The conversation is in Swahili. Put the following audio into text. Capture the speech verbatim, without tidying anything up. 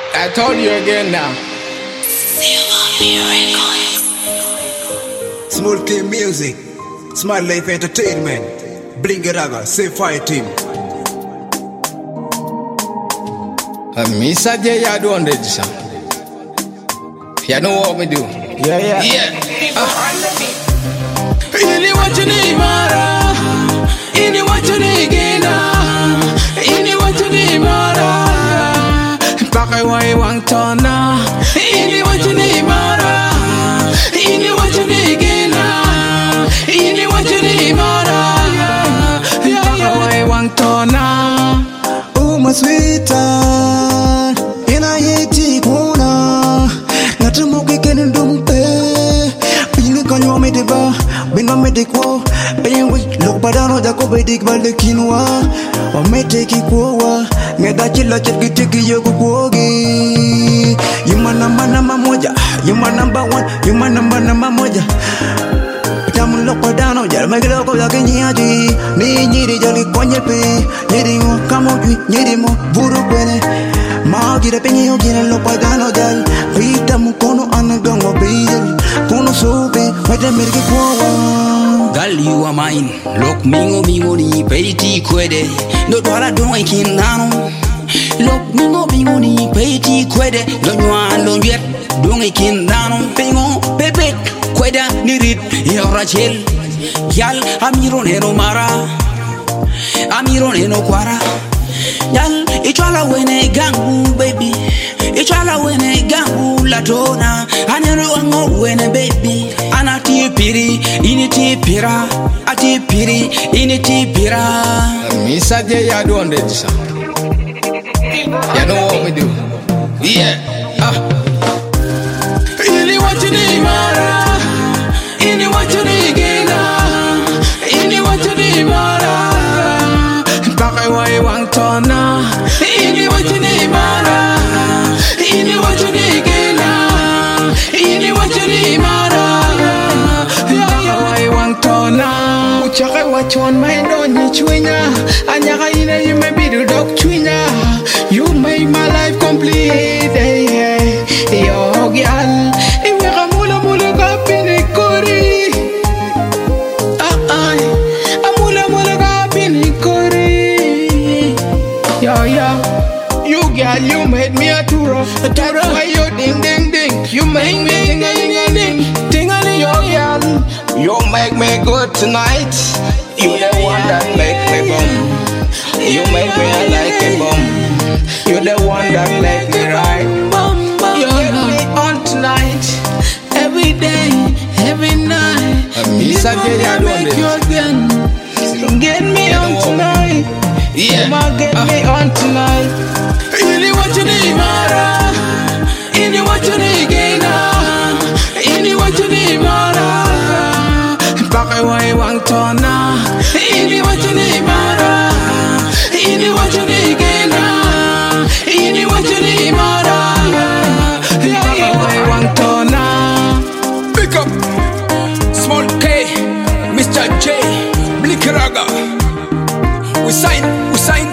I told you again now. Small K Music, Smart Life Entertainment, Bring It Raga, Say Fire Team. Misa J, I do under this. You know what we do? Yeah, yeah. Yeah. Ini what you need, Mara. Ini what you need, Gina. Ini what you need, Mara. Pakai wai wang tona. Ini what you need, Mara. Ini what you need, Gina. Ini what you need, Mara. Pakai wai wang tona. Oh my sweetheart, ina yeti kuna. Natumuki kenu dumpe. Pini kanyo medeba, bina medikwo. Penwe look badano jako bedik balde kinwa. Wa meteki kwa. Ngeda chila cheki cheki yoku kuogi. You my number number moja. You my number one. You my number number moja. Tamu look badano jal megelo ko yake nyiaji. Ni nyiri jali konye pe. Nyiri mo kamo jwi nyiri mo buru kwene. Ma gira penye yo gira look badano jal. Vita mukono anagango beil. Kono sobe wete merke kwa. Girl, you are mine. Look, mingo mingo ni peti kwede. No dwala don kin nano. Look, mingo mingo ni peti kwede. No nywa lo yet don kin nano. Pingo pepe kweda ni rit yora chel. Yal amiro neno mara. Amiro neno kwara. Yal itwala wene gangu baby. Itwala wene gangu latona. Anero ango wene baby. Anati piri, initi pira, ati piri, initi pira. Misa J, I do under this. You know what we do? Yeah. Ah. Ini what you need, Mara. Ini what you need, Gina. Ini what you need, Mara. Pakai wai wang tona. Ini what you need, Mara. Ini what you need, Gina. Ini what you need, Mara. Uchaka wachon mind on you chwinya. Anyaka ina you may be the dog chwinya. You make my life complete. Hey, hey. Yo girl, iwe kamula mula kapini kori. Ah ah, amula mula kapini kori. Yo yo, you girl you made me a turo. That's why you ding ding ding. You make me ding a ding a ding. Ding a ding yo girl. You make me good tonight. You the one that make me boom. You make me like a boom. You the one that make me right. You get me on tonight, every day, every night. Misa J, I do make you again. Get me on tonight. Yeah. Come on, get me on tonight. Ini what you need, Mara. Ini what you need, Gina. Ini what you need, Mara. Pakai wai wang tona. Ini what you need, Mara. Ini what you need, Gina. Ini what you need, Mara. Pakai wai wang tona. Pick up Small K, Mister J, Blick Raga. We sign, we sign